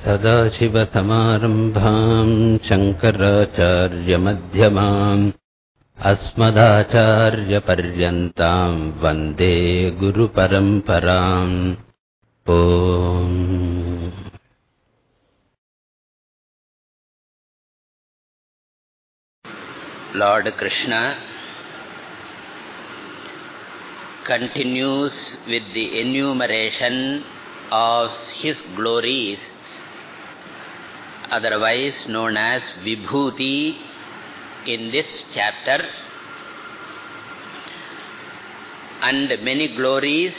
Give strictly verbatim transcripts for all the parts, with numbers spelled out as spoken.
सदाशिवसमारम्भाम् शङ्कराचार्यमध्यमाम् अस्मदाचार्यपर्यन्ताम् वन्दे गुरुपरम्पराम्. Om. Lord Krishna continues with the enumeration of his glories, otherwise known as Vibhuti, in this chapter, and many glories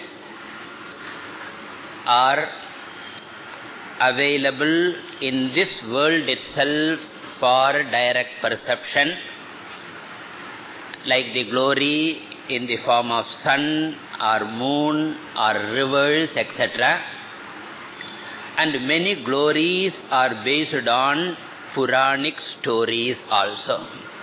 are available in this world itself for direct perception, like the glory in the form of sun or moon or rivers, et cetera. And many glories are based on Puranic stories also.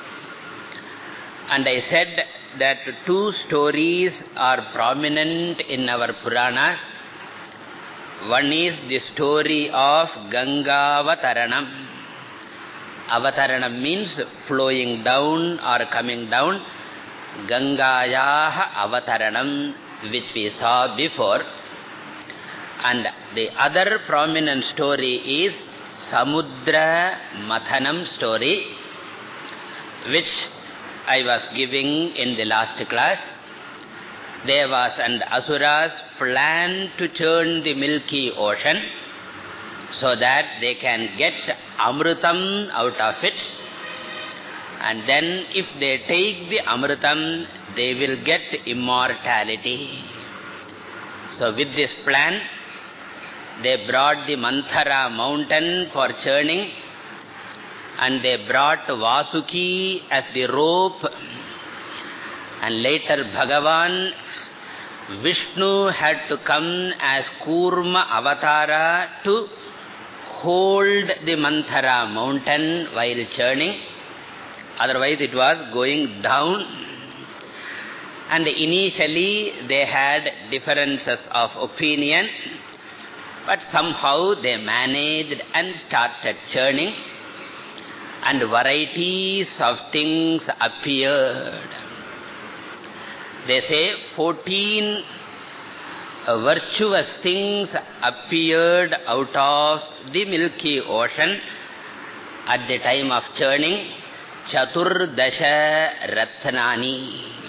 And I said that two stories are prominent in our Puranas. One is the story of Gangavataranam. Avataranam means flowing down or coming down. Gangayaha Avataranam, which we saw before. And the other prominent story is Samudra Mathanam story, which I was giving in the last class. Devas and Asuras planned to churn the Milky Ocean so that they can get Amrutam out of it. And then if they take the Amrutam, they will get immortality. So with this plan, they brought the Manthara mountain for churning, and they brought Vasuki as the rope. And later Bhagavan Vishnu had to come as Kurma Avatara to hold the Manthara mountain while churning. Otherwise it was going down. And initially they had differences of opinion, but somehow they managed and started churning, and varieties of things appeared. They say fourteen uh, virtuous things appeared out of the Milky Ocean at the time of churning. Chaturdasha Ratnani.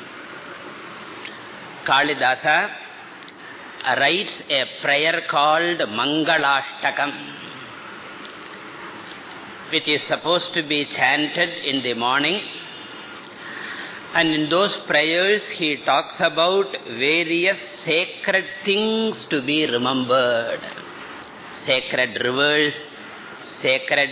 Kalidasa writes a prayer called Mangalashtakam, which is supposed to be chanted in the morning. And in those prayers, he talks about various sacred things to be remembered. Sacred rivers, sacred,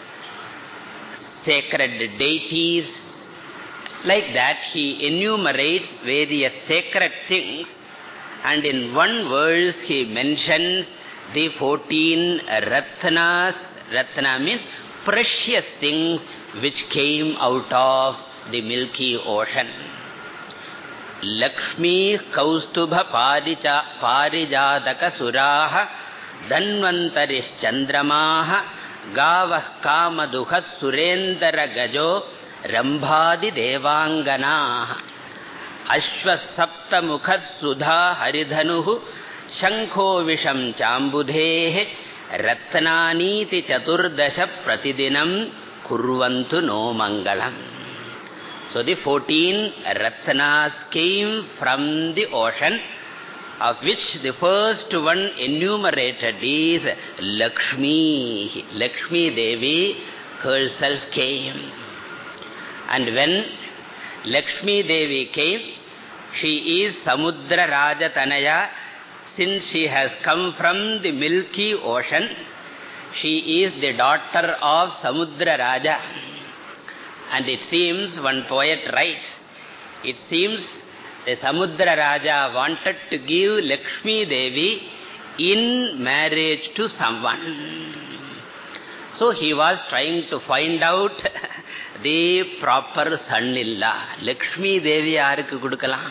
sacred deities. Like that, he enumerates various sacred things. And in one verse, he mentions the fourteen Ratnas. Ratna means precious things which came out of the Milky Ocean. Lakshmi Kaustubha Parijataka Suraha Dhanvantaris Chandramaha Gavah Kamaduha Surendra Gajo Rambhadi Devangana Ashva Sapta Mukha Sudha Haridhanuhu Shankho Visham Chambudhe Ratnaniti Chaturdasha Pratidinam Kurvantu No Mangalam. So the fourteen Ratnas came from the ocean, of which the first one enumerated is Lakshmi. Lakshmi Devi herself came. And when Lakshmi Devi came, she is Samudra Raja Tanaya. Since she has come from the Milky Ocean, she is the daughter of Samudra Raja. And it seems, one poet writes, it seems the Samudra Raja wanted to give Lakshmi Devi in marriage to someone. So he was trying to find out the proper son-in-law. Lakshmi Devi yarukku kudukalam.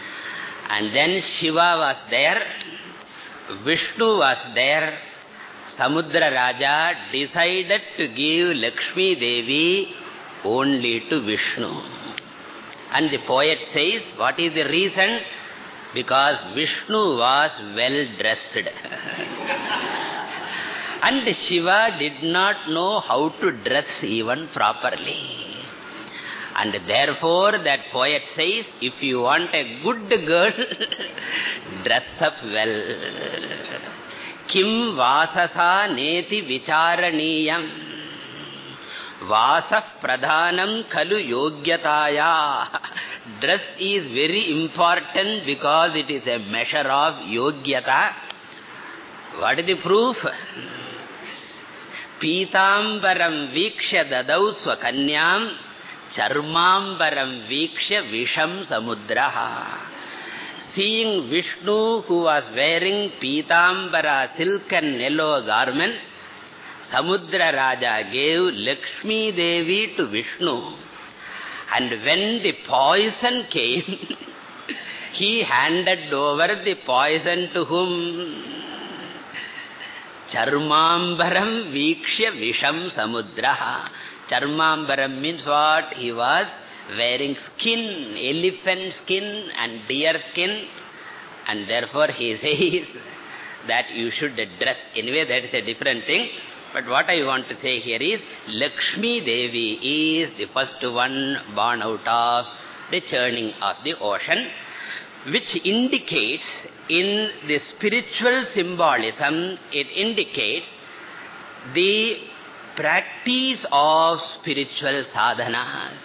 And then Shiva was there, Vishnu was there, Samudra Raja decided to give Lakshmi Devi only to Vishnu. And the poet says, what is the reason? Because Vishnu was well dressed. And Shiva did not know how to dress even properly. And therefore that poet says, if you want a good girl, dress up well. Kim vasasa neti vicharaniyam vasaf pradhanam khalu yogyataya. Dress is very important because it is a measure of yogyata. What is the proof? Pitambaram vikshya dadau swakanyam charmambaram vikshya visham samudraha. Seeing Vishnu, who was wearing Pitambara, silk and yellow garments, Samudra Raja gave Lakshmi Devi to Vishnu. And when the poison came, he handed over the poison to whom? Charmambaram vikshya visham samudraha. Charmambaram means what? He was wearing skin, elephant skin and deer skin, and therefore he says that you should dress. Anyway, that is a different thing. But what I want to say here is, Lakshmi Devi is the first one born out of the churning of the ocean, which indicates in the spiritual symbolism, it indicates the practice of spiritual sadhanas.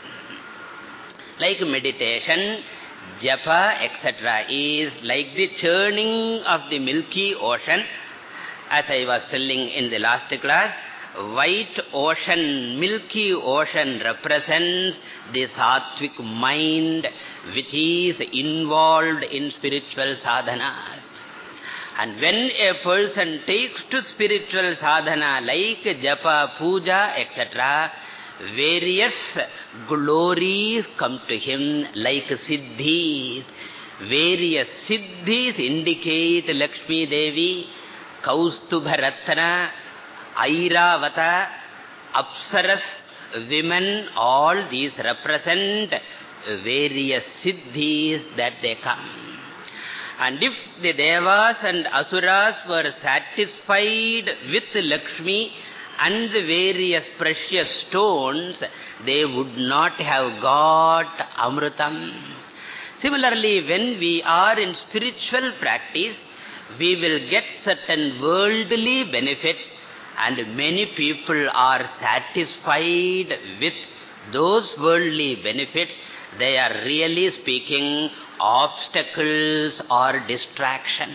Like meditation, japa, et cetera is like the churning of the milky ocean. As I was telling in the last class, white ocean, milky ocean represents the sattvic mind which is involved in spiritual sadhanas. And when a person takes to spiritual sadhana like japa, puja, et cetera, various glories come to him like siddhis. Various siddhis indicate Lakshmi Devi, Kaustubha Ratna, Airavata, Apsaras, women, all these represent various siddhis that they come. And if the Devas and Asuras were satisfied with Lakshmi and the various precious stones, they would not have got Amrutam. Similarly, when we are in spiritual practice, we will get certain worldly benefits, and many people are satisfied with those worldly benefits. They are really speaking obstacles or distraction.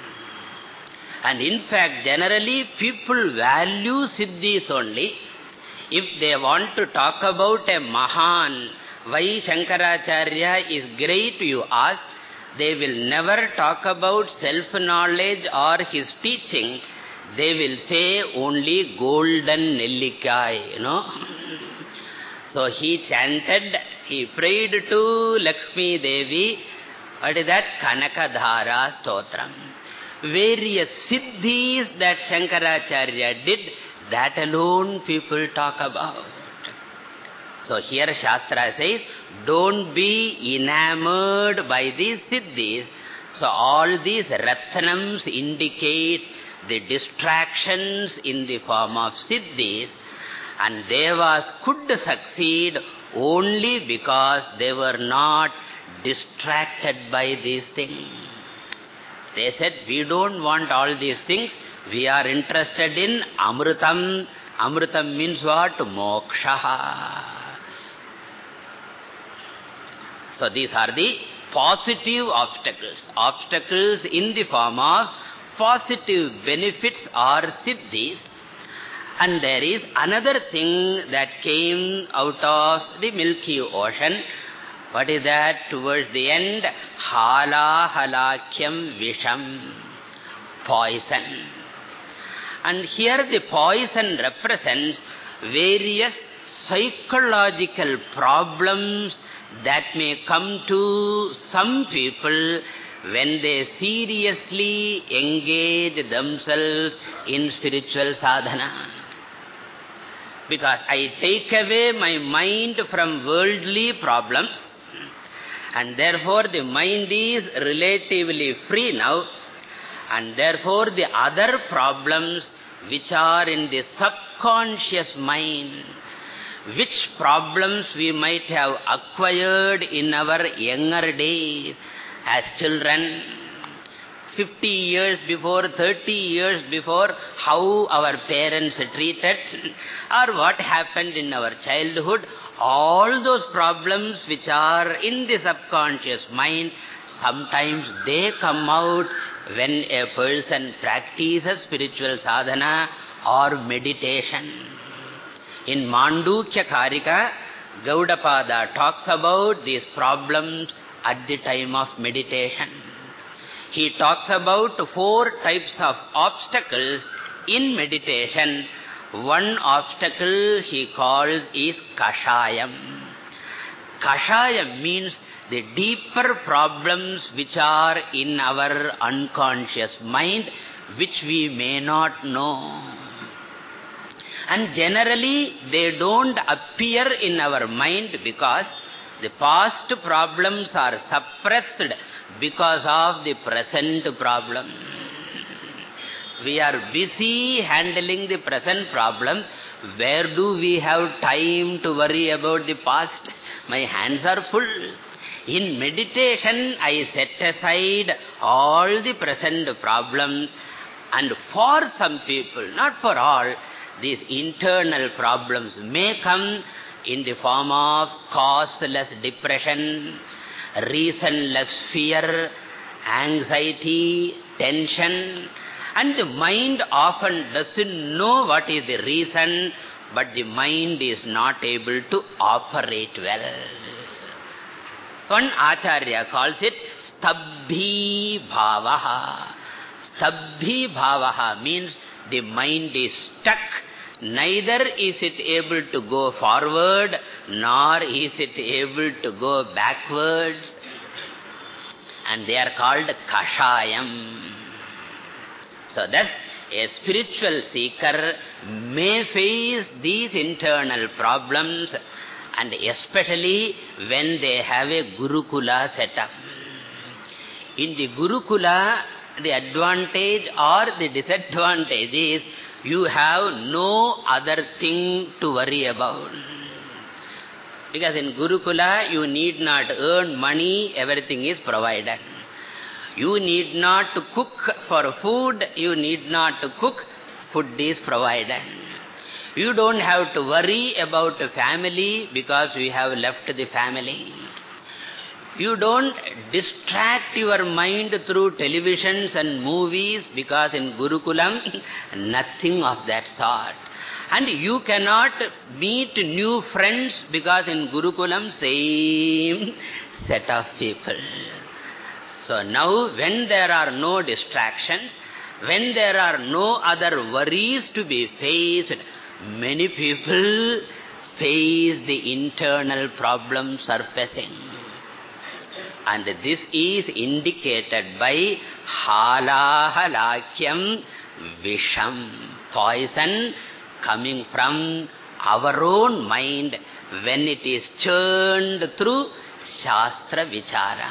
And in fact, generally people value siddhis only. If they want to talk about a Mahan, why Shankaracharya is great, you ask, they will never talk about self-knowledge or his teaching. They will say only golden Nellikai, you know. So he chanted, he prayed to Lakshmi Devi, what is that? Kanakadhara Stotram. Various siddhis that Shankaracharya did, that alone people talk about. So here Shastra says, don't be enamored by these siddhis. So all these ratnams indicate the distractions in the form of siddhis, and Devas could succeed only because they were not distracted by these things. They said, we don't want all these things. We are interested in Amrutam. Amrutam means what? Moksha. So these are the positive obstacles. Obstacles in the form of positive benefits or siddhis. And there is another thing that came out of the Milky Ocean. What is that? Towards the end, hala halakyam visham, poison. And here the poison represents various psychological problems that may come to some people when they seriously engage themselves in spiritual sadhana. Because I take away my mind from worldly problems, and therefore the mind is relatively free now, and therefore the other problems which are in the subconscious mind, which problems we might have acquired in our younger days as children, fifty years before, thirty years before, how our parents treated, or what happened in our childhood, all those problems which are in the subconscious mind, sometimes they come out when a person practices spiritual sadhana or meditation. In Mandukya Karika, Gaudapada talks about these problems at the time of meditation. He talks about four types of obstacles in meditation. One obstacle he calls is Kashayam. Kashayam means the deeper problems which are in our unconscious mind, which we may not know. And generally, they don't appear in our mind because the past problems are suppressed because of the present problem. We are busy handling the present problem. Where do we have time to worry about the past? My hands are full. In meditation, I set aside all the present problems, and for some people, not for all, these internal problems may come in the form of causeless depression, reasonless fear, anxiety, tension, and the mind often doesn't know what is the reason, but the mind is not able to operate well. One Acharya calls it Stabdhi Bhavaha. Stabdhi Bhavaha means the mind is stuck. Neither is it able to go forward, nor is it able to go backwards. And they are called Kashayam. So thus, a spiritual seeker may face these internal problems, and especially when they have a Gurukula setup. In the Gurukula, the advantage or the disadvantage is you have no other thing to worry about. Because in Gurukula, you need not earn money, everything is provided. You need not to cook for food, you need not to cook, food is provided. You don't have to worry about a family because we have left the family. You don't distract your mind through televisions and movies because in Gurukulam, nothing of that sort. And you cannot meet new friends because in Gurukulam, same set of people. So now when there are no distractions, when there are no other worries to be faced, many people face the internal problem surfacing. And this is indicated by halahalakyam visham, poison coming from our own mind when it is churned through Shastra Vichara.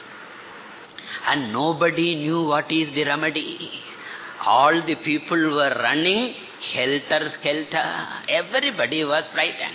And nobody knew what is the remedy. All the people were running helter-skelter. Everybody was frightened.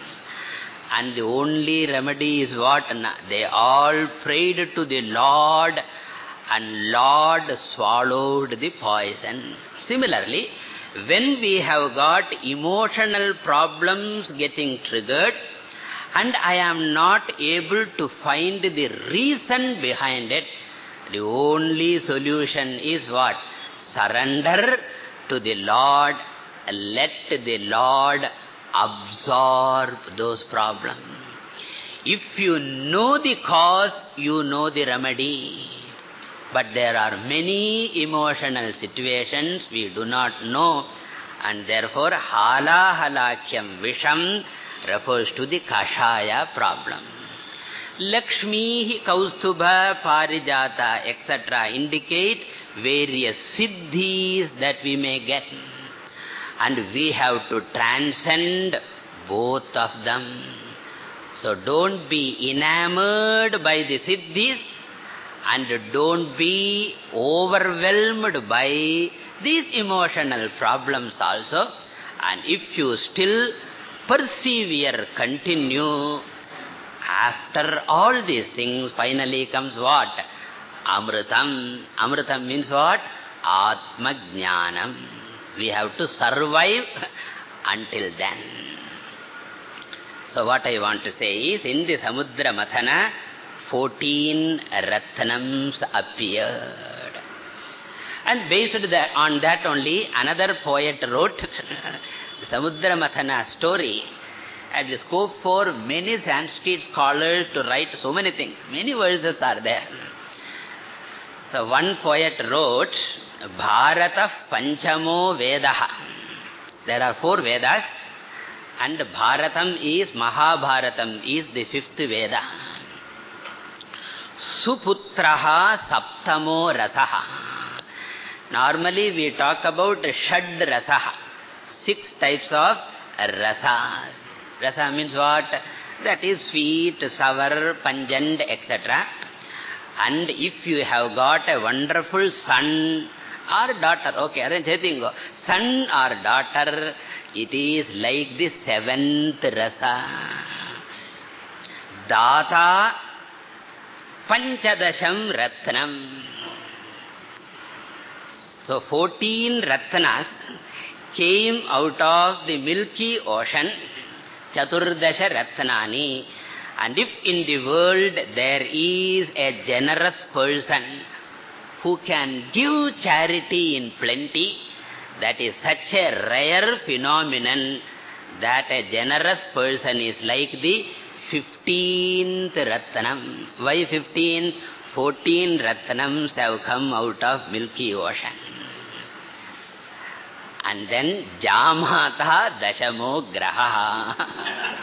And the only remedy is what? They all prayed to the Lord, and Lord swallowed the poison. Similarly, when we have got emotional problems getting triggered, and I am not able to find the reason behind it, the only solution is what? Surrender to the Lord, let the Lord absorb those problems. If you know the cause, you know the remedy. But there are many emotional situations we do not know, and therefore halahalakyam visham refers to the Kashaya problem. Lakshmi, Kaustubha, Parijata, et cetera indicate various siddhis that we may get. And we have to transcend both of them. So don't be enamored by the siddhis and don't be overwhelmed by these emotional problems also. And if you still persevere, continue, after all these things, finally comes what? Amritam. Amritam means what? Atma Jnanam. We have to survive until then. So what I want to say is, in the Samudra Mathana, fourteen Ratnams appeared. And based on that only, another poet wrote the Samudra Mathana story had the scope for many Sanskrit scholars to write so many things. Many verses are there. So one poet wrote, Bharata Panchamo Vedaha. There are four Vedas, and Bharatam is, Mahabharatam is the fifth Veda. Suputraha Saptamo Rasaha. Normally we talk about Shad Rasaha, six types of rasas. Rasa means what? That is sweet, sour, pungent, et cetera. And if you have got a wonderful son or daughter, okay, arrange son or daughter, it is like the seventh rasa. Data Panchadasham Ratnam. So fourteen Ratnas came out of the Milky Ocean, Chaturdasha Ratnani. And if in the world there is a generous person who can give charity in plenty, that is such a rare phenomenon that a generous person is like the fifteenth Ratnam. Why fifteen? Fourteen Ratnams have come out of Milky Ocean. And then Jamata Dashamo Graha.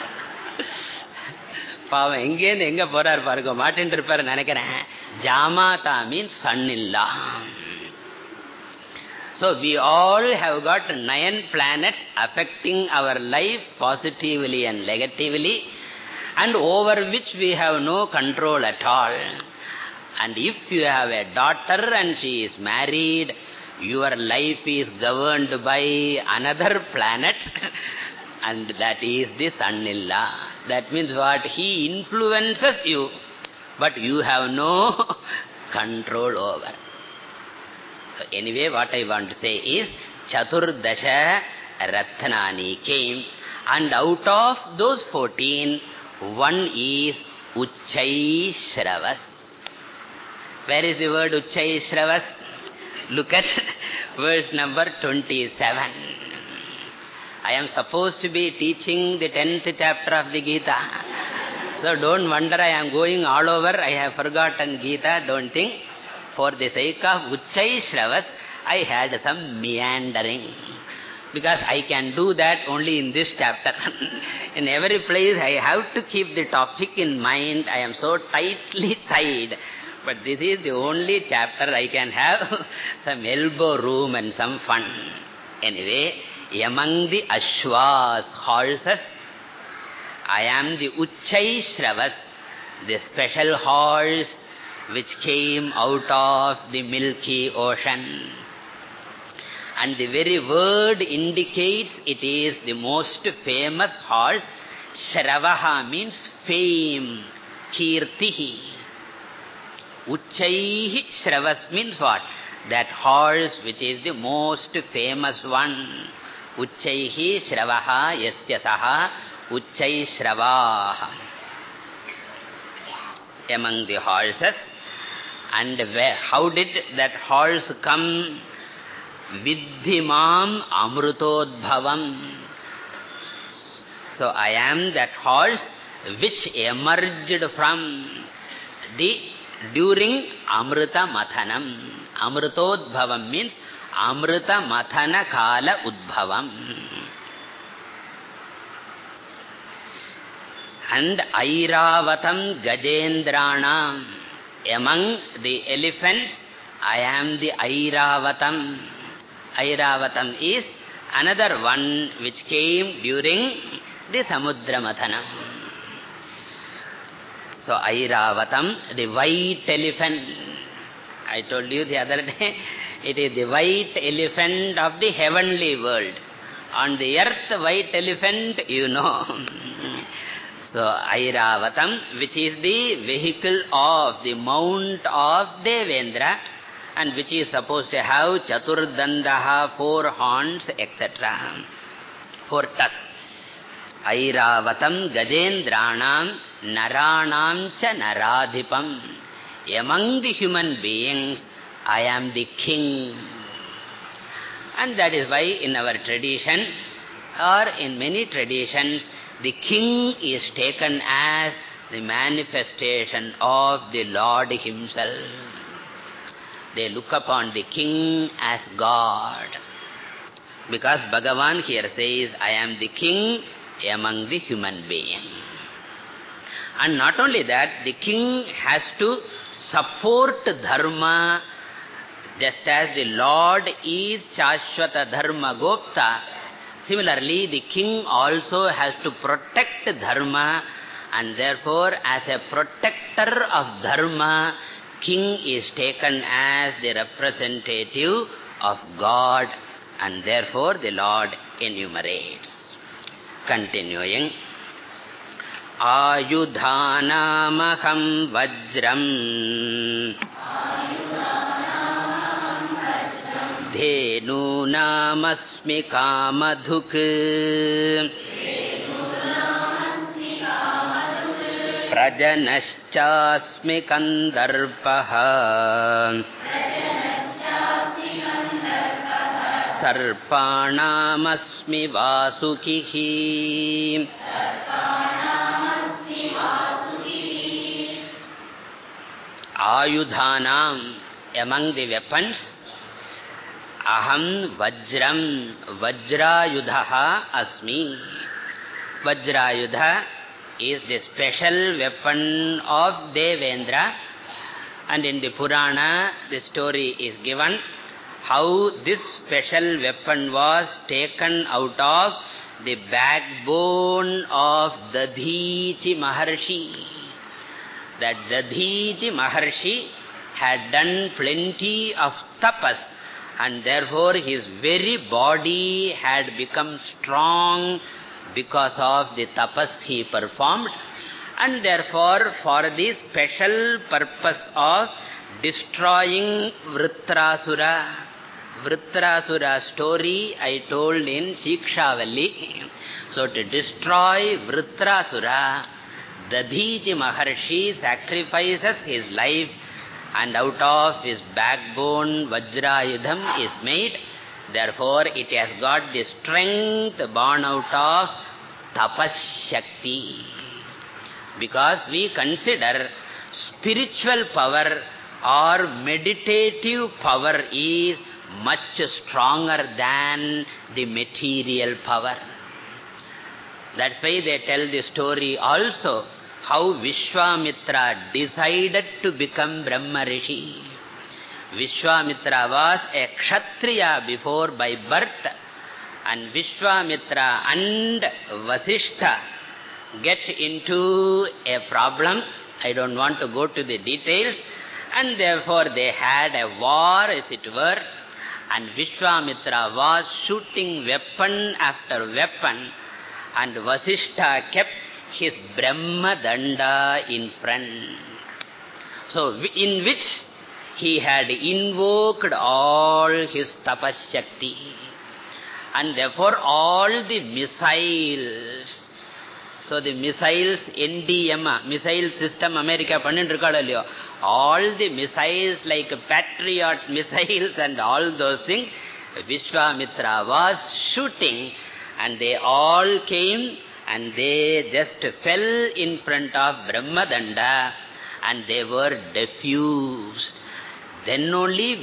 பாவம் எங்கேருந்து எங்க போறாரு பாருங்க, மாட்டின்னு இருப்பாரு நினைக்கிறேன். Jamata means son-in-law. So we all have got nine planets affecting our life positively and negatively, and over which we have no control at all. And if you have a daughter and she is married, your life is governed by another planet, and that is the son-in-law. That means what? He influences you, but you have no control over. So anyway, what I want to say is, Chaturdasha Ratnani came, and out of those fourteen, one is Uchchai Shravas. Where is the word Uchchai Shravas? Look at verse number twenty-seven. I am supposed to be teaching the tenth chapter of the Gita. So don't wonder I am going all over. I have forgotten Gita, don't think. For the sake of Uchchai Shravas, I had some meandering. Because I can do that only in this chapter. In every place I have to keep the topic in mind. I am so tightly tied. But this is the only chapter I can have some elbow room and some fun. Anyway, among the Ashwas, horses, I am the Uchchai Shravas, the special horse which came out of the Milky Ocean. And the very word indicates it is the most famous horse. Shravaha means fame, kirtihi. Uchchaihi Shravas means what? That horse which is the most famous one. Uchchaihi Shravaha Yasyasaha Uchchai Shravaha. Among the horses. And where, how did that horse come? Vidhimam Amrutodbhavam. So I am that horse which emerged from the during Amrita Mathanam. Amrutodbhavam means Amrita Mathana Kala Udbhavam. And Airavatam Gajendranam. Among the elephants, I am the Airavatam. Airavatam is another one which came during the Samudra Mathanam. So Airavatam, the white elephant. I told you the other day, it is the white elephant of the heavenly world. On the earth, white elephant, you know. So Airavatam, which is the vehicle of the mount of Devendra, and which is supposed to have Chaturdandaha, four horns, et cetera. Four tusks. Airavatam Gajendranam Naranam cha Naradhipam. Among the human beings, I am the king. And that is why in our tradition, or in many traditions, the king is taken as the manifestation of the Lord himself. They look upon the king as God. Because Bhagavan here says, I am the king among the human beings. And not only that, the king has to support dharma, just as the Lord is Shashvata Dharma Gopta. Similarly, the king also has to protect dharma, and therefore, as a protector of dharma, king is taken as the representative of God, and therefore the Lord enumerates. Continuing. Ayudhanamaham vajram Dhenu namasmi kamadhuk Prajanaschasmi kandarpaha Sarpanamasmi vasukihi. Ayudhanam, among the weapons, aham vajram, vajrayudhaha asmi. Vajrayudha is the special weapon of Devendra, and in the Purana the story is given how this special weapon was taken out of the backbone of Dadhichi Maharshi. That Dadhichi Maharshi had done plenty of tapas, and therefore his very body had become strong because of the tapas he performed, and therefore for the special purpose of destroying Vritrasura. Vritrasura story I told in Shikshavalli. So to destroy Vritrasura, Dadhichi Maharshi sacrifices his life, and out of his backbone Vajrayudham is made. Therefore it has got the strength born out of Tapas Shakti. Because we consider spiritual power or meditative power is much stronger than the material power. That's why they tell the story also how Vishwamitra decided to become Brahma Rishi. Vishwamitra was a Kshatriya before by birth, and Vishwamitra and Vasishtha get into a problem. I don't want to go to the details, and therefore they had a war, as it were, and Vishwamitra was shooting weapon after weapon, and Vasishtha kept his Brahma Danda in front. So, in which he had invoked all his Tapas Shakti. And therefore all the missiles, so the missiles, N D M, missile system, America, all the missiles like Patriot missiles and all those things, Vishwamitra was shooting, and they all came and they just fell in front of Brahmadanda, and they were diffused. Then only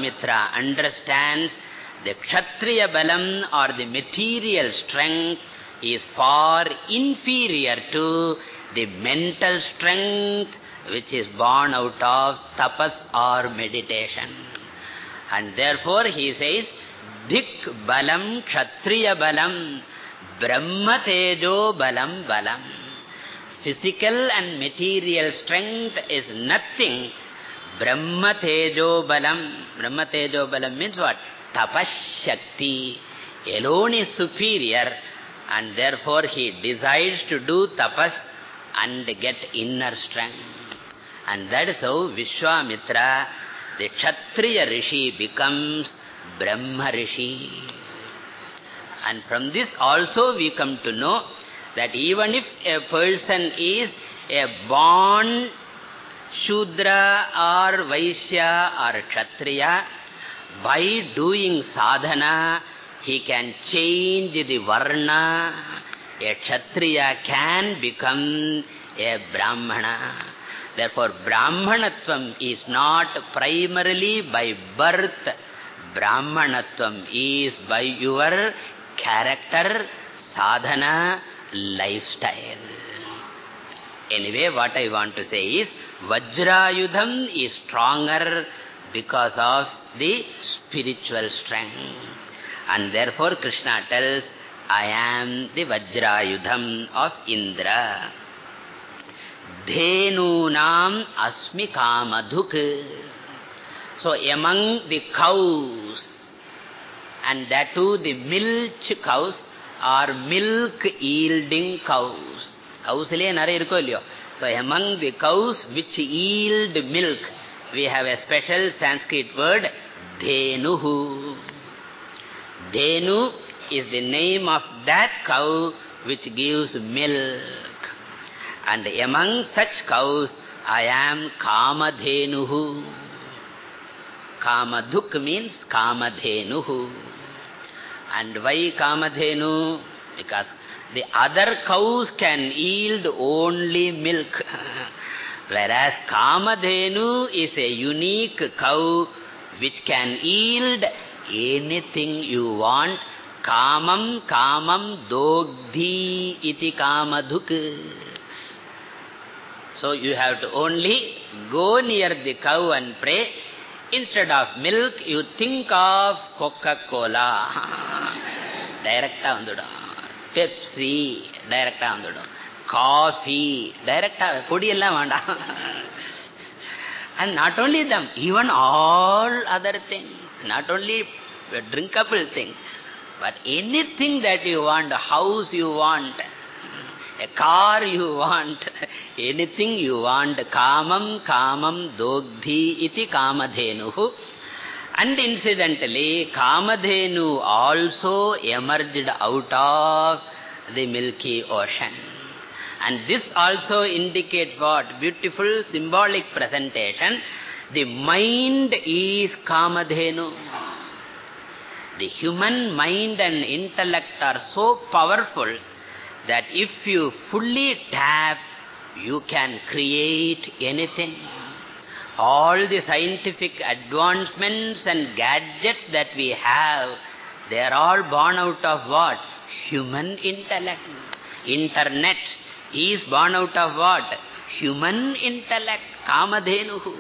Vishwamitra understands the Kshatriya Balam or the material strength is far inferior to the mental strength which is born out of tapas or meditation. And therefore he says, Dik balam kshatriya balam brahma tejo balam balam. Physical and material strength is nothing. Brahma tejo balam. Brahma tejo balam means what? Tapas shakti alone is superior, and therefore he decides to do tapas and get inner strength. And that is how Vishwamitra, the Kshatriya Rishi, becomes Brahma Rishi. And from this also we come to know that even if a person is a born Shudra or Vaishya or Kshatriya, by doing sadhana, he can change the varna. A Kshatriya can become a Brahmana. Therefore, Brahmanatvam is not primarily by birth. Brahmanatvam is by your character, sadhana, lifestyle. Anyway, what I want to say is, Vajrayudham is stronger because of the spiritual strength. And therefore Krishna tells, I am the Vajrayudham of Indra. Dhenunam asmi kamadhuk. So among the cows, and that too the milch cows, are milk yielding cows. Cows le nare irko illiyo. So among the cows which yield milk, we have a special Sanskrit word, Dhenuhu. Dhenu is the name of that cow which gives milk. And among such cows, I am Kamadhenuhu. Kamadhuk means Kamadhenuhu. And why Kamadhenu? Because the other cows can yield only milk. Whereas Kamadhenu is a unique cow which can yield anything you want. Kamam kamam dogdhi iti kamadhuk. So you have to only go near the cow and pray. Instead of milk, you think of Coca-Cola. Directa vandudum. Pepsi. Directa vandudum. Coffee. Directa. Podi ella vanda. And not only them, even all other things. Not only drinkable things, but anything that you want, a house you want, a car you want, anything you want, kamam kamam dogdhi iti kamadhenuhu. And incidentally, Kamadhenu also emerged out of the Milky Ocean. And this also indicates what? Beautiful symbolic presentation. The mind is Kamadhenu. The human mind and intellect are so powerful that if you fully tap, you can create anything. All the scientific advancements and gadgets that we have, they are all born out of what? Human intellect. Internet is born out of what? Human intellect. Kamadhenuhu.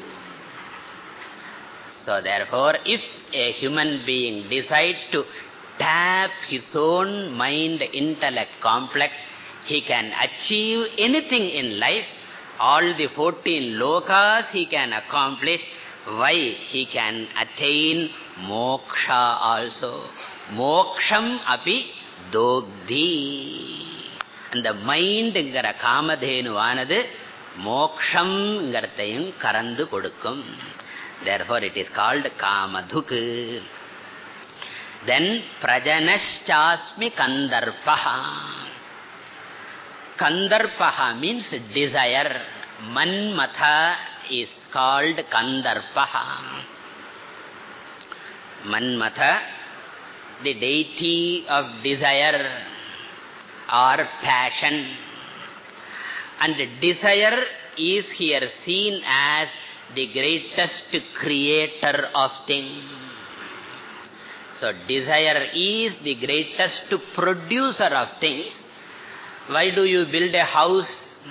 So therefore, if a human being decides to tap his own mind-intellect complex, he can achieve anything in life. All the fourteen lokas he can accomplish. Why? He can attain moksha also. Moksham api dogdhi. And the mind-ngara kamadhenu anadu moksham-ngarthayum karandu kodukkum. Therefore it is called Kamadhuk. Then Prajanaschasmi Kandarpaha. Kandarpaha means desire. Manmatha is called Kandarpaha. Manmatha, the deity of desire or passion. And desire is here seen as the greatest creator of things. So desire is the greatest producer of things. Why do you build a house?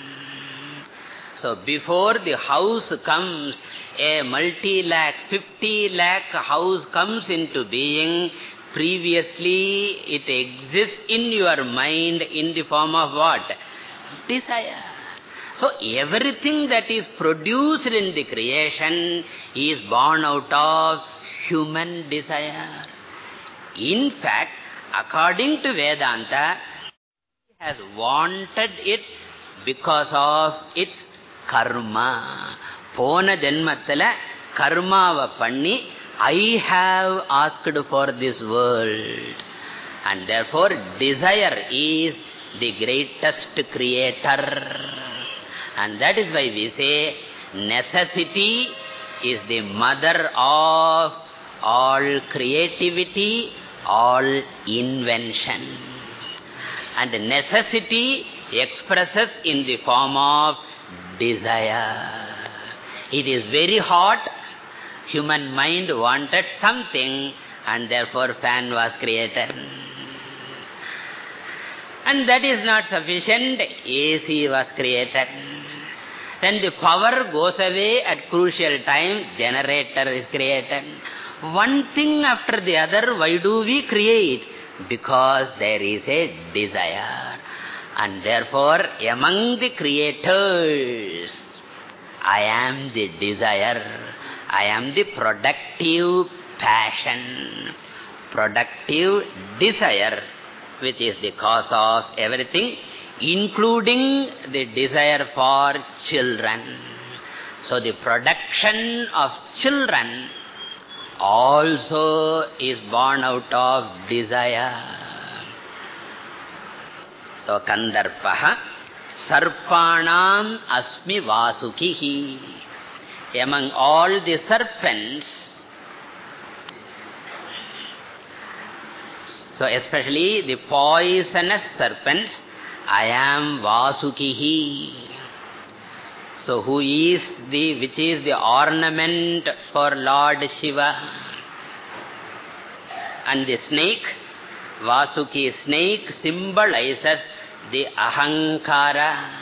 So before the house comes, a multi-lakh, fifty lakh house comes into being. Previously, it exists in your mind in the form of what? Desire. So everything that is produced in the creation is born out of human desire. In fact, according to Vedanta, it has wanted it because of its karma. Pona janmatala karma panni, I have asked for this world. And therefore, desire is the greatest creator. And that is why we say, necessity is the mother of all creativity, all invention. And necessity expresses in the form of desire. It is very hot. Human mind wanted something, and therefore fan was created. And that is not sufficient. A C was created. Then the power goes away at crucial time. Generator is created. One thing after the other, why do we create? Because there is a desire. And therefore, among the creators, I am the desire. I am the productive passion, productive desire, which is the cause of everything, including the desire for children. So the production of children also is born out of desire. So Kandarpaha Sarpanam Asmi Vasukihi. Among all the serpents, so especially the poisonous serpents, I am Vasukihi. So who is the, which is the ornament for Lord Shiva? And the snake, Vasuki snake, symbolizes the Ahankara.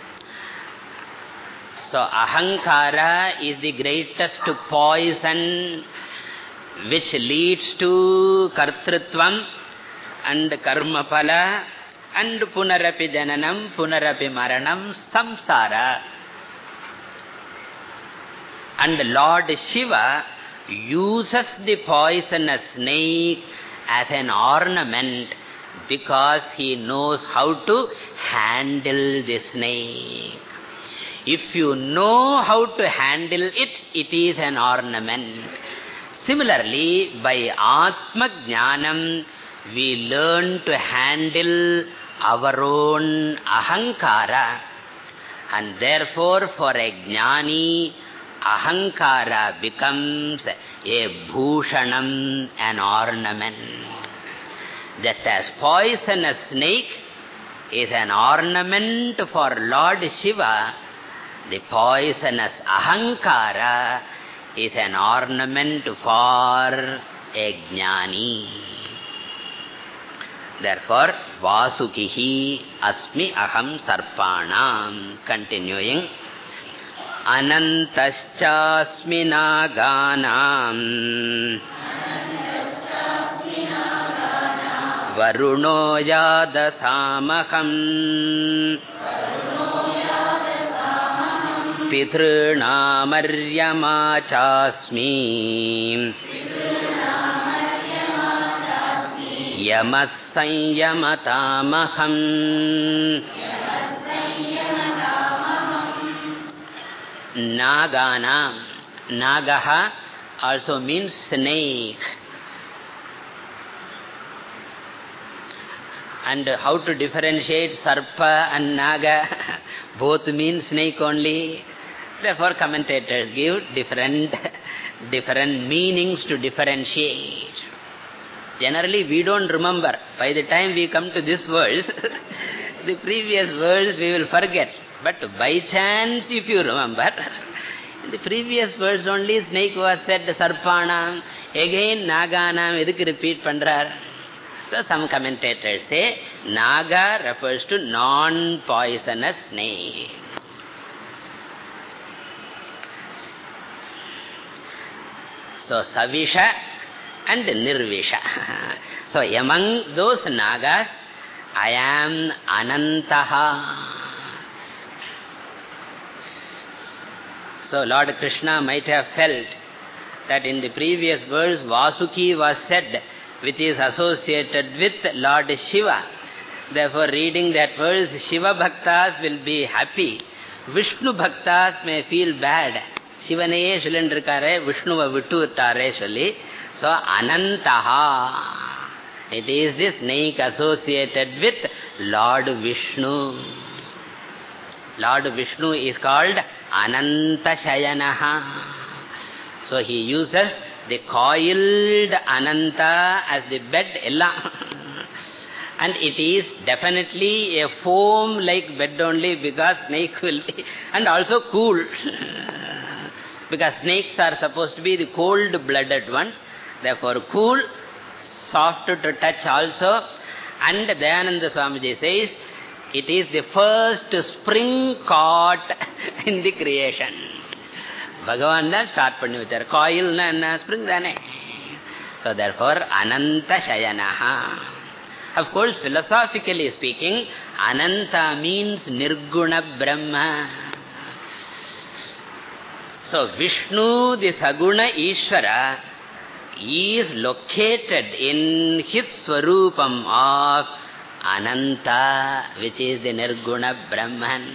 So Ahankara is the greatest poison which leads to Kartrutvam and Karmapala and Punarapi Jananam, Punarapi Maranam, Samsara. And Lord Shiva uses the poisonous snake as an ornament because he knows how to handle the snake. If you know how to handle it, it is an ornament. Similarly, by Atma Jnanam, we learn to handle our own Ahankara. And therefore, for a Jnani, Ahankara becomes a Bhushanam, an ornament. Just as poisonous snake is an ornament for Lord Shiva, the poisonous Ahankara is an ornament for a Jnani. Therefore, Vasukihi Asmi Aham Sarpanam. Continuing. Anantaschasmi Naganam Varuno Yadasamaham Pithrunamaryama Chasmi Yamasanyamatamaham. Nagana. Nagaha also means snake. And how to differentiate Sarpa and Naga? Both mean snake only. Therefore, commentators give different, different meanings to differentiate. Generally, we don't remember. By the time we come to this verse, the previous verse we will forget. But by chance, if you remember, in the previous verse only snake was said, Sarpanam. Again, Naganam, edhukku repeat pandrar. So some commentators say Naga refers to non-poisonous snake. So Savisha and Nirvisha. So among those Nagas, I am Anantaha. So Lord Krishna might have felt that in the previous verse Vasuki was said, which is associated with Lord Shiva. Therefore, reading that verse, Shiva Bhaktas will be happy. Vishnu Bhaktas may feel bad. Shivanaye Shilendrikare, Vishnuva Vittu Tare Shali. So, Anantaha. It is the snake associated with Lord Vishnu. Lord Vishnu is called Ananta Shayanaha. So, he uses the coiled Ananta as the bed. And it is definitely a foam-like bed only because snake will be, and also cool. Because snakes are supposed to be the cold-blooded ones. Therefore, cool, soft to touch also. And Dayananda Swamiji says, it is the first spring caught in the creation. Bhagavan da start panni vachar. Coil na spring dane. So therefore, Ananta Shayanaha. Of course, philosophically speaking, Ananta means Nirguna Brahma. So Vishnu, the Saguna Ishvara, is located in his Swarupam of Ananta, which is the Nirguna Brahman.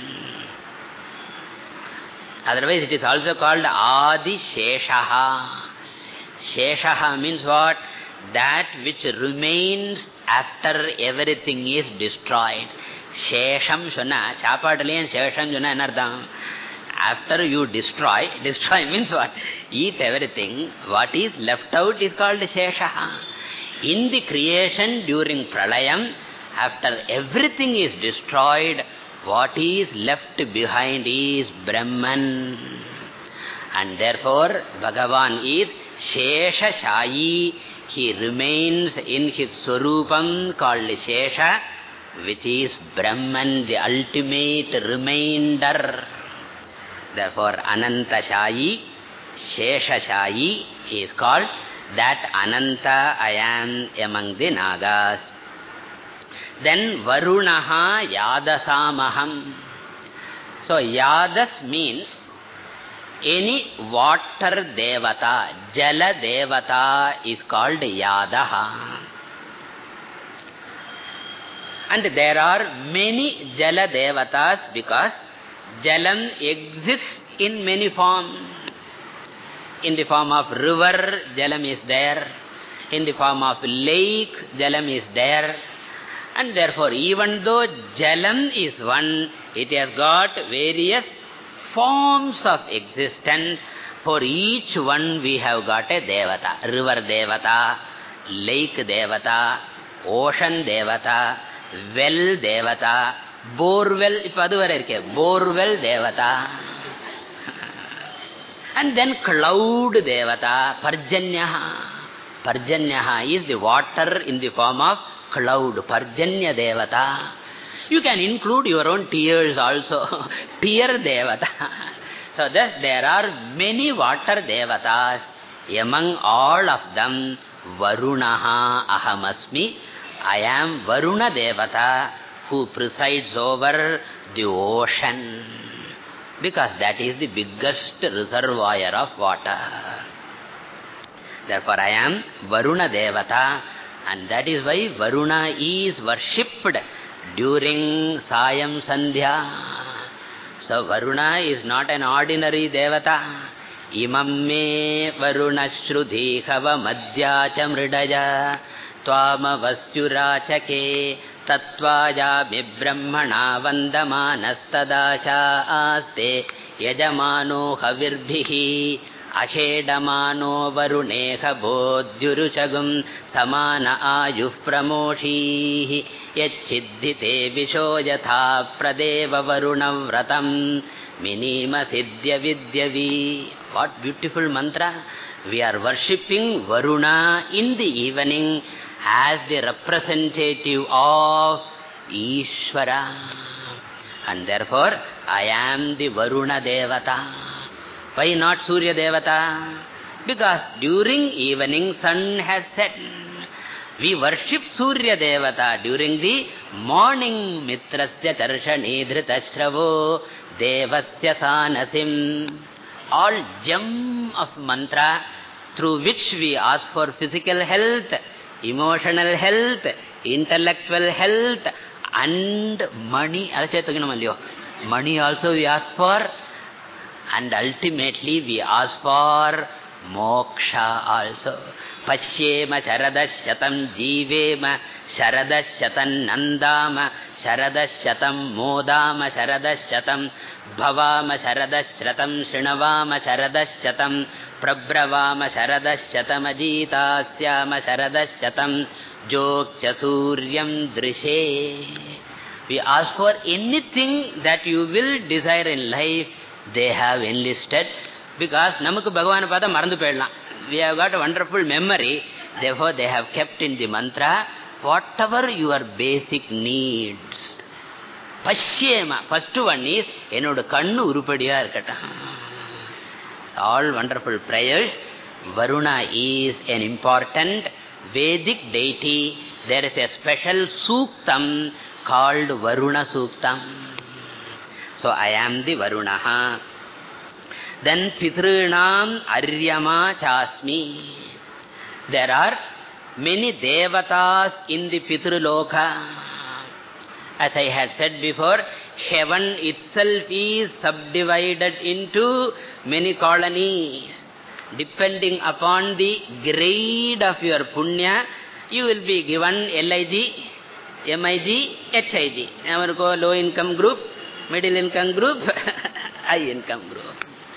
Otherwise, it is also called Adi Sheshaha. Sheshaha means what? That which remains after everything is destroyed. Shesham Shuna, Chapadalian Shesham Shuna Anardam. After you destroy, destroy means what? Eat everything. What is left out is called Sheshaha. In the creation during Pralayam, after everything is destroyed, what is left behind is Brahman. And therefore, Bhagavan is Shesha Shayi. He remains in his Swarupam called Shesha, which is Brahman, the ultimate remainder. Therefore, Ananta Shayi, Shesha Shayi is called that Ananta I am among the Nagas. Then Varunaha Yadasamaham. So Yadas means any water devata, Jala devata is called Yadaha. And there are many Jala devatas because Jalam exists in many forms. In the form of river, Jalam is there. In the form of lake, Jalam is there. And therefore, even though Jalam is one, it has got various forms of existence. For each one we have got a devata. River devata, lake devata, ocean devata, well devata, borewell, borewell devata. And then cloud devata, Parjanyaha. Parjanyaha is the water in the form of cloud, Parjanya devata. You can include your own tears also, tear devata. So thus there are many water devatas. Among all of them, Varunaha Ahamasmi. I am Varuna devata who presides over the ocean. Because that is the biggest reservoir of water. Therefore I am Varuna devata. And that is why Varuna is worshipped during Sayam Sandhya. So Varuna is not an ordinary devata. Imam me Varuna Shrudhi Hava Madhyacha Mridaya Tvama Vasyurachake Tattvaya Brahmana Vandamanastadasha Aste Yajamano Havirbhihi Akhedamano Varuneha Bodhyuruchagum Samana Ayuh Pramoshihi Yachidhite Vishoyatha Pradeva Varuna Vratam Minima Siddhya Vidyavi. What beautiful mantra! We are worshipping Varuna in the evening as the representative of Ishvara. And therefore, I am the Varuna Devata. Why not Surya Devata? Because during evening, sun has set. We worship Surya Devata during the morning. Mitrasya Tarshani Dhritashravo Devasya Sanasim. All gem of mantra through which we ask for physical health, emotional health, intellectual health, and money. Money also we ask for, and ultimately we ask for moksha also. Pashyema sharadasyatam jivema sharadasyatam nandama sharadasyatam modama sharadasyatam bhavama sharadasyatam srinavama sharadasyatam prabravama sharadasyatam ajitasyama sharadasyatam jokcha suryam drishe. We ask for anything that you will desire in life, they have enlisted. Because namakku Bhagavan pada marandu pedlam. We have got a wonderful memory. Therefore, they have kept in the mantra whatever your basic needs. Pashyema. First one is enoda kannu urupadiya irkata. It's all wonderful prayers. Varuna is an important Vedic deity. There is a special suktam called Varuna Suktam. So I am the Varunaha. Then Pitrinam Aryama Chasmi. There are many devatas in the Pitruloka. As I had said before, heaven itself is subdivided into many colonies. Depending upon the grade of your punya, you will be given L I G, M I G, H I G. Our low income group, middle income group, high income group.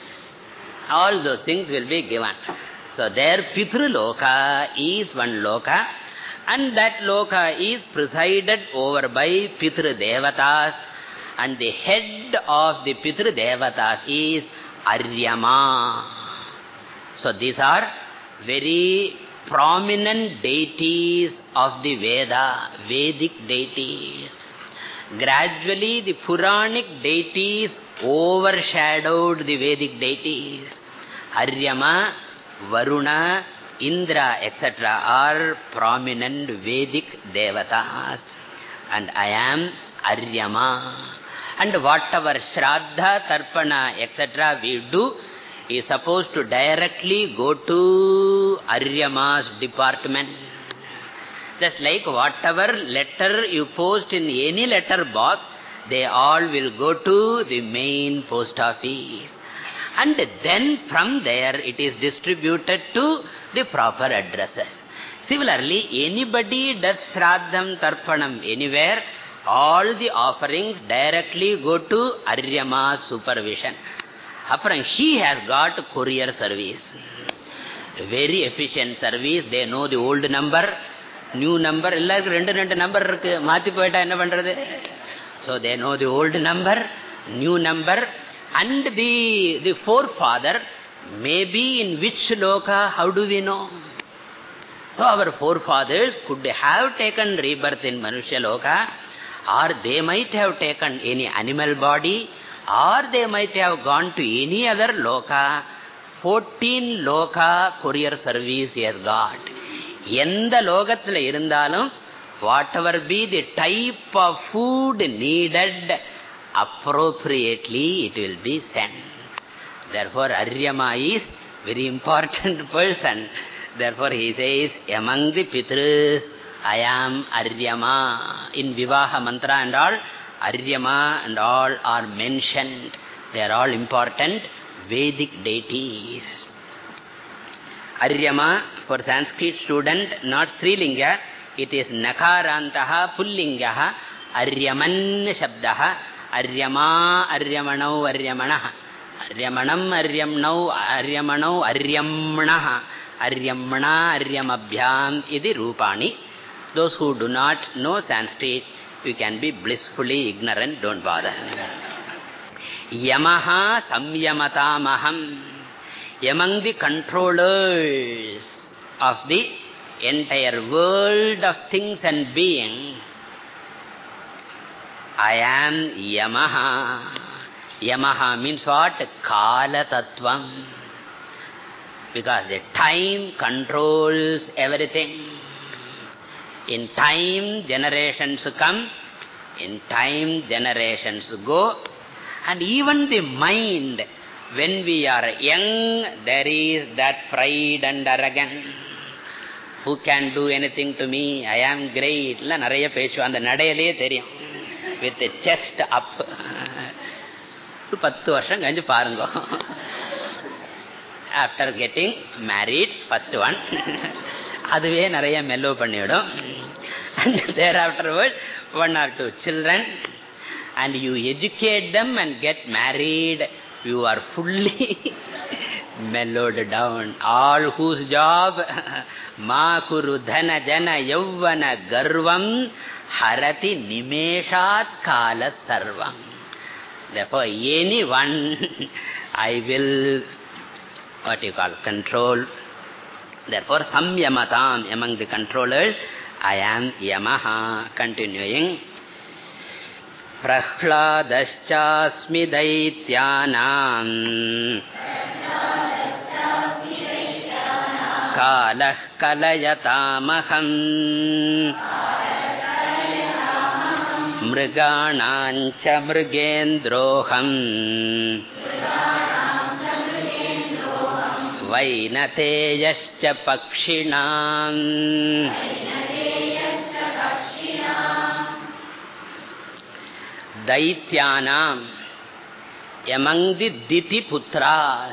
All those things will be given. So their Pitruloka is one loka, and that loka is presided over by Pitru Devatas, and the head of the Pitru Devatas is Aryama. So these are very prominent deities of the Veda, Vedic deities. Gradually the Puranic deities overshadowed the Vedic deities. Aryama, Varuna, Indra, et cetera are prominent Vedic devatas. And I am Aryama. And whatever Shraddha, Tarpana, et cetera we do is supposed to directly go to Aryama's department. Just like whatever letter you post in any letter box, they all will go to the main post office. And then from there it is distributed to the proper addresses. Similarly, anybody does Shraddham, Tarpanam anywhere, all the offerings directly go to Aryama's supervision. Apparently, he has got courier service. Very efficient service. They know the old number, new number. So they know the old number, new number, and the, the forefather, maybe in which loka, how do we know? So our forefathers could have taken rebirth in Manusya loka, or they might have taken any animal body, or they might have gone to any other loka. fourteen loka courier service he has got. Yenda lokathila irundalum, whatever be the type of food needed, appropriately it will be sent. Therefore, Aryama is very important person. Therefore, he says, among the Pitrus, I am Aryama. In Vivaha mantra and all, Aryama and all are mentioned. They are all important Vedic deities. Aryama, for Sanskrit student, not Strilinga, it is Nakarantaha Pullingaha, Aryaman Shabdaha, Aryama, Aryamanau, Aryamanaha, Aryamanam, Aryamnau, Aryamanau, Aryamanaha, Aryamana, Aryamabhyam, Idi Rupani. Those who do not know Sanskrit, you can be blissfully ignorant, don't bother. Yamaha Samyamatamaham. Among the controllers of the entire world of things and being, I am Yamaha. Yamaha means what? Kala Tattvam. Because the time controls everything. In time, generations come. In time, generations go. And even the mind, when we are young, there is that pride and arrogance. Who can do anything to me? I am great. La nariya pechu and the nadayale theriyum. With the chest up. Pattu varsham ganju paarango. After getting married, first one, aduve nariya mellow pannidum. And thereafterwards, one or two children, and you educate them and get married, you are fully mellowed down. All whose job, ma kuru dhana jana yavvana garvam harati nimeshat kala sarvam. Therefore, anyone I will, what you call, control. Therefore, samyamatam, among the controllers, I am Yamaha. Continuing. Prahladaschasmi daityanam kalah kalayatamaham mriganancha mrigendroham vainateyascha pakshinam. Daityanam, among the Diti Putras.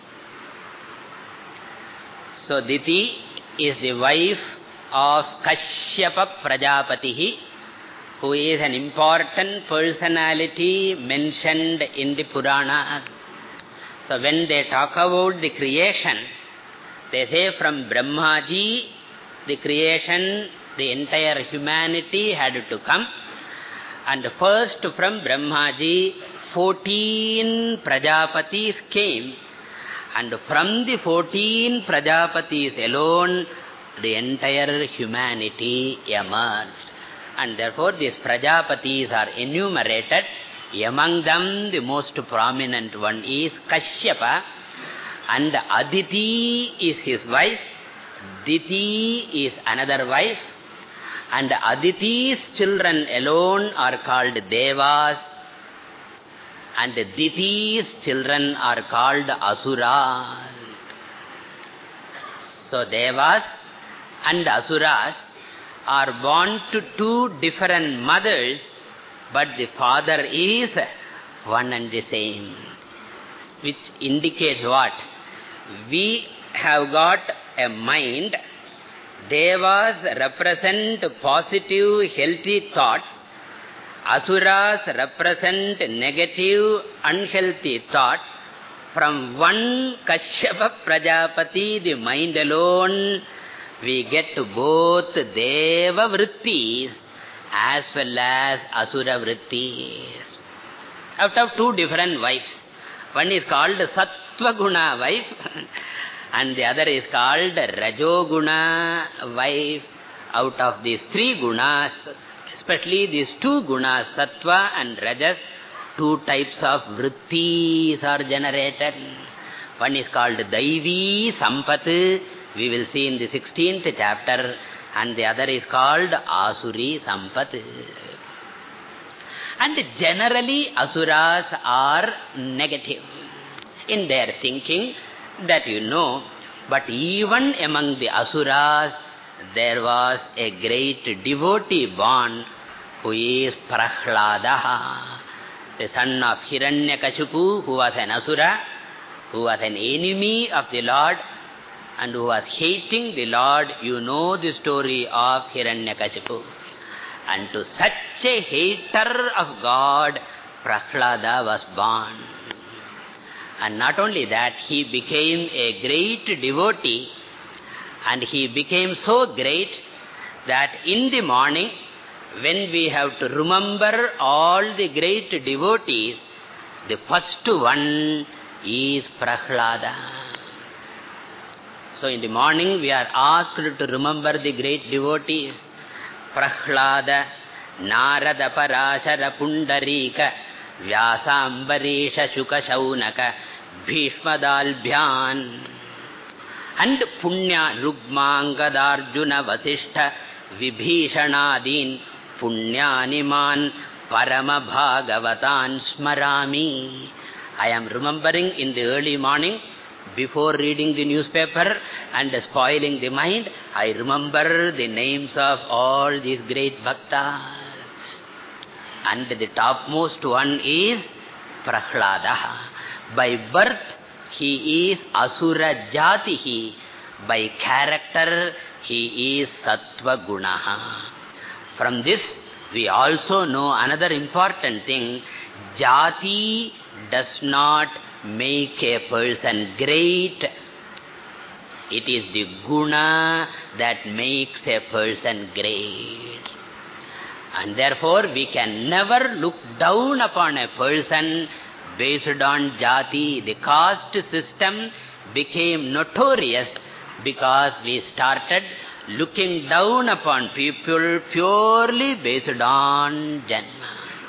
So Diti is the wife of Kashyapa Prajapati, who is an important personality mentioned in the Puranas. So when they talk about the creation, they say from Brahmaji, the creation, the entire humanity had to come. And first from Brahmaji, fourteen Prajapatis came. And from the fourteen Prajapatis alone, the entire humanity emerged. And therefore these Prajapatis are enumerated. Among them, the most prominent one is Kashyapa. And Aditi is his wife. Diti is another wife. And Aditi's children alone are called Devas. And Diti's children are called Asuras. So Devas and Asuras are born to two different mothers, but the father is one and the same. Which indicates what? We have got a mind. Devas represent positive, healthy thoughts. Asuras represent negative, unhealthy thought. From one Kashyapa Prajapati, the mind alone, we get both Deva Vrittis as well as Asura Vrittis. Out of two different wives. One is called Sattva Guna wife. And the other is called Rajoguna wife. Out of these three gunas, especially these two gunas, Sattva and Rajas, two types of vrittis are generated. One is called Daivi Sampat, we will see in the sixteenth chapter, and the other is called Asuri Sampat. And generally Asuras are negative in their thinking, that you know, but even among the Asuras, there was a great devotee born who is Prahladaha, the son of Hiranyakashipu, who was an Asura, who was an enemy of the Lord, and who was hating the Lord. You know the story of Hiranyakashipu. And to such a hater of God, Prahlada was born. And not only that, he became a great devotee, and he became so great that in the morning, when we have to remember all the great devotees, the first one is Prahlada. So in the morning we are asked to remember the great devotees. Prahlada, Narada Parashara Pundarika, Vyasa Ambarisha Shuka Shaunaka, Bhishma Dalbhyan, and Punya Rugmangada Arjuna Vasishtha, Vibhishanadin, Punyaniman, Parama Bhagavatan Smarami. I am remembering in the early morning, before reading the newspaper and spoiling the mind, I remember the names of all these great bhaktas. And the topmost one is Prahlada. By birth, he is Asura Jatihi. By character, he is Sattva Gunaha. From this, we also know another important thing. Jati does not make a person great. It is the guna that makes a person great. And therefore, we can never look down upon a person based on jati. The caste system became notorious because we started looking down upon people purely based on janma.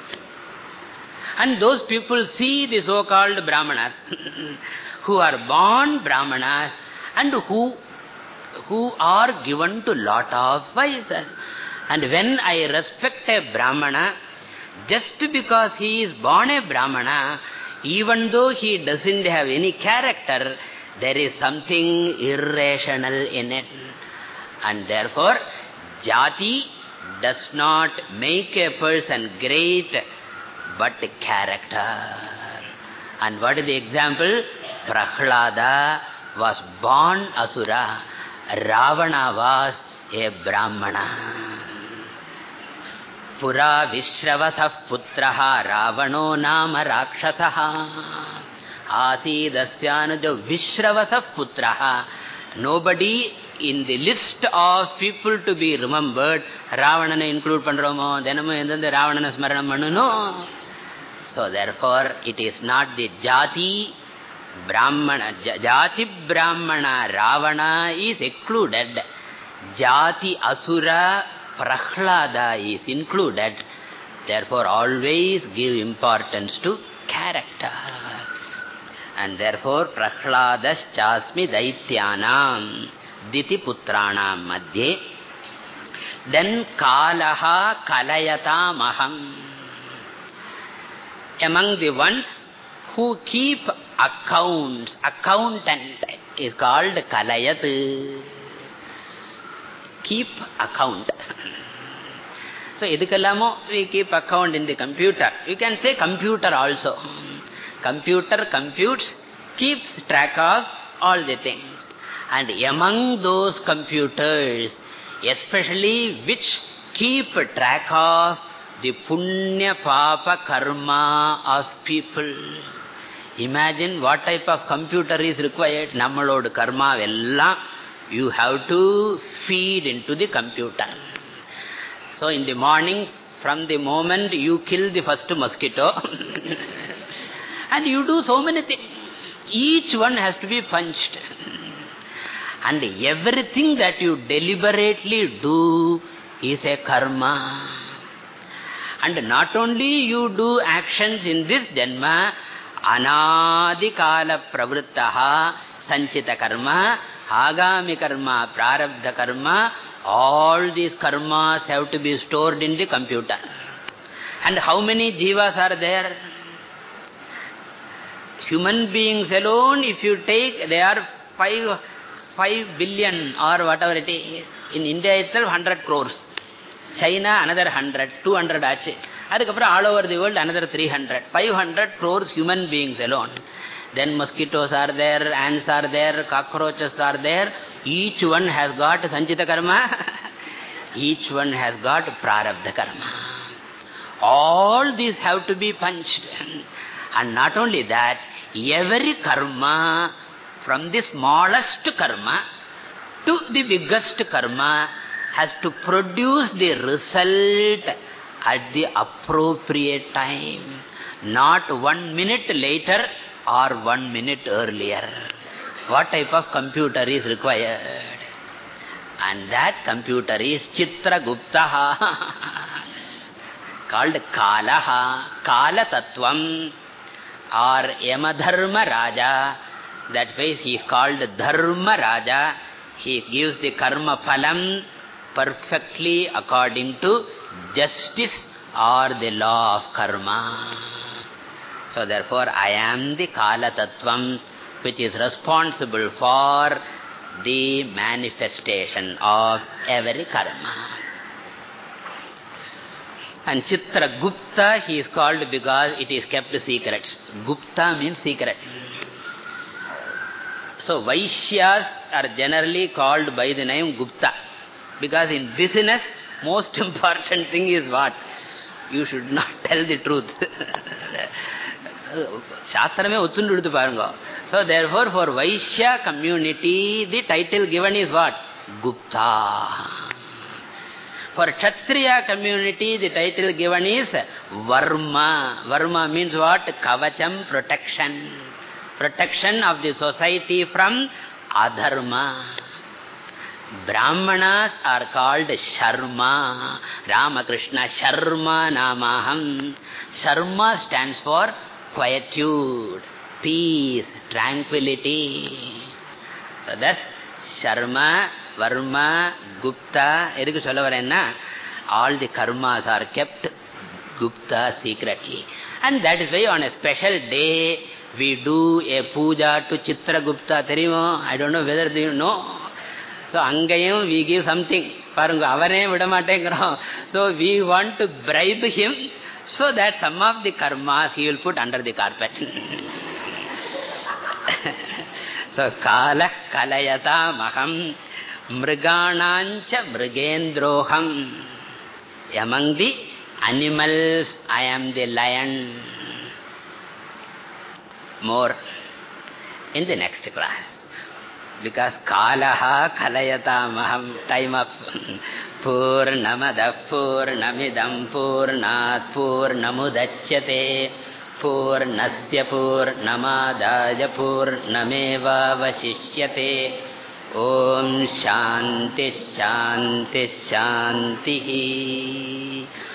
And those people see the so-called Brahmanas who are born Brahmanas and who, who are given to lot of vices. And when I respect a Brahmana, just because he is born a Brahmana, even though he doesn't have any character, there is something irrational in it. And therefore, jati does not make a person great, but character. And what is the example? Prahlada was born Asura. Ravana was a Brahmana. Pura Vishravasah Putraha Ravano Nama Rakshasaha Asidasyanuja Vishravasah Putraha. Nobody in the list of people to be remembered, Ravanana include Pandromo, Denamo, and then the Ravanana Smaranam Manu, no. So therefore, it is not the Jati Brahmana. Jati Brahmana Ravana is excluded. Jati Asura Prahlada is included. Therefore, always give importance to character. And therefore, Prahladas Chasmi Daityanam Diti Putranam Madhye. Then Kalaha Kalayatam Aham. Among the ones who keep accounts, accountant is called Kalayat. Keep account. So, idukallamo we keep account in the computer. You can say computer also. Computer computes, keeps track of all the things. And among those computers, especially which keep track of the punya papa karma of people. Imagine what type of computer is required. Nammalodu karma vella you have to feed into the computer. So in the morning, from the moment you kill the first mosquito, and you do so many things, each one has to be punched. And everything that you deliberately do is a karma. And not only you do actions in this janma, anadikala pravrittaha sanchita karma, agami karma, prarabdha karma, all these karmas have to be stored in the computer. And how many jivas are there? Human beings alone, if you take, they are five, five billion or whatever it is. In India itself, one hundred crores. China, another one hundred, two hundred ache. All over the world, another three hundred. five hundred crores human beings alone. Then mosquitoes are there, ants are there, cockroaches are there. Each one has got sanchita karma. Each one has got prarabdha karma. All these have to be punched. And not only that, every karma, from the smallest karma to the biggest karma, has to produce the result at the appropriate time. Not one minute later or one minute earlier. what type of computer is required. And that computer is Chitraguptaha, called Kalaha, Kala Tattvam, or Yamadharma Raja. That way he is called Dharma Raja. He gives the karma phalam perfectly according to justice or the law of karma. So therefore I am the Kala Tattvam, which is responsible for the manifestation of every karma. And Chitragupta he is called because it is kept secret. Gupta means secret. So Vaishyas are generally called by the name Gupta, because in business most important thing is what? You should not tell the truth. So therefore for Vaishya community the title given is what? Gupta. For Kshatriya community the title given is Varma. Varma means what? Kavacham, protection. Protection of the society from adharma. Brahmanas are called Sharma. Ramakrishna Sharma Namaham. Sharma stands for quietude, peace, tranquility. So thus Sharma, Varma, Gupta, edukku solla varenna, all the karmas are kept Gupta secretly. And that is why on a special day we do a puja to Chitragupta. Theriyuma? I don't know whether you know. So angayum we give something. Parunga avane vidamatengram. So we want to bribe him so that some of the karmas he will put under the carpet. So Kala Kalayata Maham Mriganancha Mrigendroham. Among the animals I am the lion. More in the next class. Because Kalaha Kalayata Maham, time up. Purnamada Purnamidam Purnat Purnamudachyate Purnasya Purnamadaya Purnameva Vasishyate. Om Shanti Shanti Shanti.